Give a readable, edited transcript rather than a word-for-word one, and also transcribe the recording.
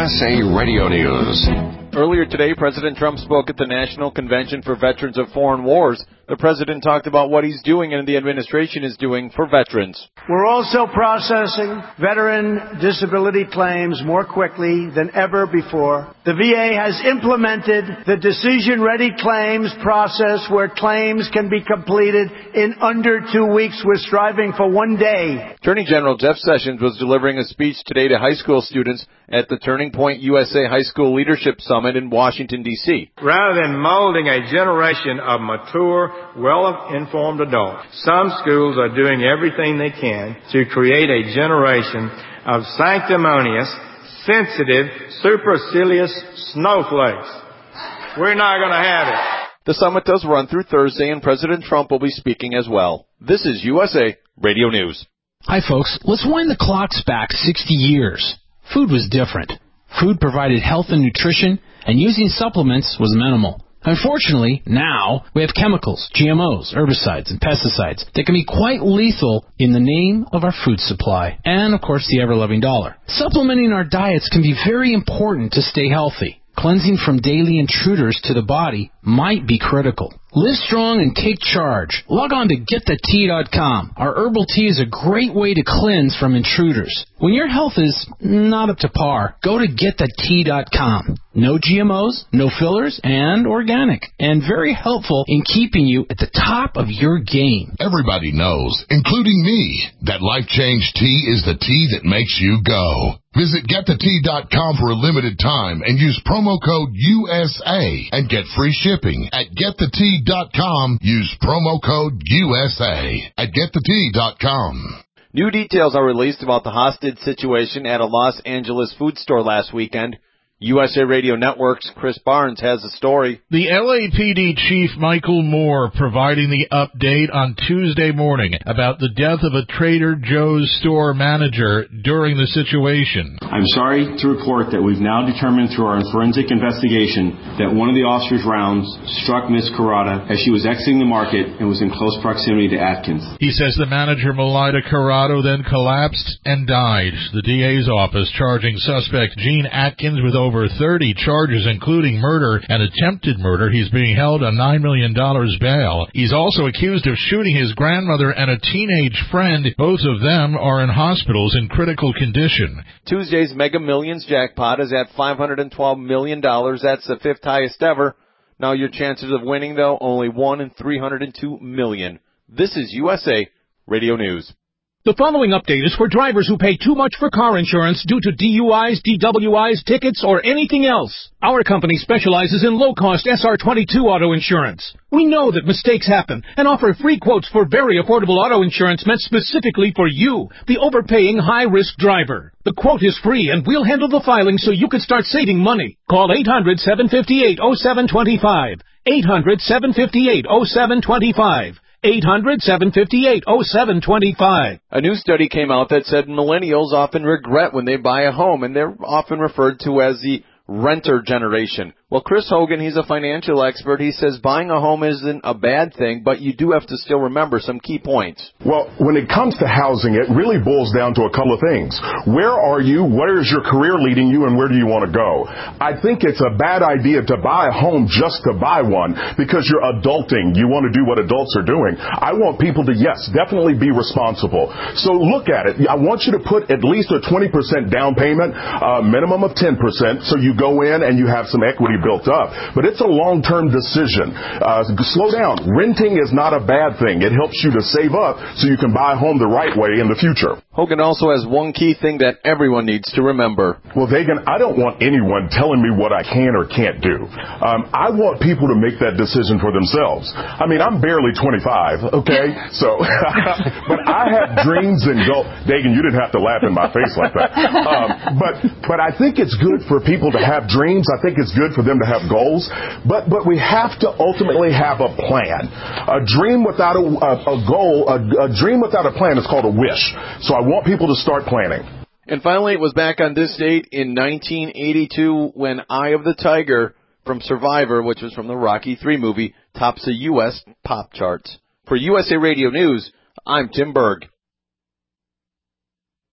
USA Radio News. Earlier today, President Trump spoke at the National Convention for Veterans of Foreign Wars. The president talked about what he's doing and the administration is doing for veterans. We're also processing veteran disability claims more quickly than ever before. The VA has implemented the decision-ready claims process where claims can be completed in under 2 weeks. We're striving for 1 day. Attorney General Jeff Sessions was delivering a speech today to high school students at the Turning Point USA High School Leadership Summit in Washington, D.C. Rather than molding a generation of mature, well-informed adults, some schools are doing everything they can to create a generation of sanctimonious, sensitive, supercilious snowflakes. We're not going to have it. The summit does run through Thursday, and President Trump will be speaking as well. This is USA Radio News. Hi, folks. Let's wind the clocks back 60 years. Food was different. Food provided health and nutrition, and using supplements was minimal. Unfortunately, now we have chemicals, GMOs, herbicides, and pesticides that can be quite lethal in the name of our food supply and, of course, the ever-loving dollar. Supplementing our diets can be very important to stay healthy. Cleansing from daily intruders to the body might be critical. Live strong and take charge. Log on to GetTheTea.com. Our herbal tea is a great way to cleanse from intruders. When your health is not up to par, go to GetTheTea.com. No GMOs, no fillers, and organic. And very helpful in keeping you at the top of your game. Everybody knows, including me, that Life Change Tea is the tea that makes you go. Visit GetTheTea.com for a limited time and use promo code USA and get free shipping. At GetTheTea.com, use promo code USA at GetTheTea.com. New details are released about the hostage situation at a Los Angeles food store last weekend. USA Radio Network's Chris Barnes has the story. The LAPD Chief Michael Moore providing the update on Tuesday morning about the death of a Trader Joe's store manager during the situation. I'm sorry to report that we've now determined through our forensic investigation that one of the officer's rounds struck Ms. Carrata as she was exiting the market and was in close proximity to Atkins. He says the manager, Malaida Corrado, then collapsed and died. The DA's office charging suspect Gene Atkins with over 30 charges, including murder and attempted murder. He's being held on $9 million bail. He's also accused of shooting his grandmother and a teenage friend. Both of them are in hospitals in critical condition. Tuesday's Mega Millions jackpot is at $512 million. That's the fifth highest ever. Now your chances of winning, though, only 1 in 302 million. This is USA Radio News. The following update is for drivers who pay too much for car insurance due to DUIs, DWIs, tickets, or anything else. Our company specializes in low-cost SR22 auto insurance. We know that mistakes happen and offer free quotes for very affordable auto insurance meant specifically for you, the overpaying high-risk driver. The quote is free, and we'll handle the filing so you can start saving money. Call 800-758-0725. 800-758-0725. 800-758-0725. A new study came out that said millennials often regret when they buy a home, and they're often referred to as the renter generation. Well, Chris Hogan, he's a financial expert. He says buying a home isn't a bad thing, but you do have to still remember some key points. Well, when it comes to housing, it really boils down to a couple of things. Where are you? Where is your career leading you? And where do you want to go? I think it's a bad idea to buy a home just to buy one because you're adulting. You want to do what adults are doing. I want people to, yes, definitely be responsible. So look at it. I want you to put at least a 20% down payment, minimum of 10%, so you go in and you have some equity built up. But it's a long-term decision. Slow down. Renting is not a bad thing. It helps you to save up so you can buy a home the right way in the future. Hogan also has one key thing that everyone needs to remember. Well, Dagan, I don't want anyone telling me what I can or can't do. I want people to make that decision for themselves. I mean, I'm barely 25, okay? So, but I have dreams and goals. Dagan, you didn't have to laugh in my face like that. But I think it's good for people to have dreams. I think it's good for them to have goals. But we have to ultimately have a plan. A dream without a goal, a dream without a plan is called a wish. So I want people to start planning. And finally, it was back on this date in 1982 when Eye of the Tiger from Survivor, which was from the Rocky III movie, tops the U.S. pop charts. For USA Radio News, I'm Tim Berg.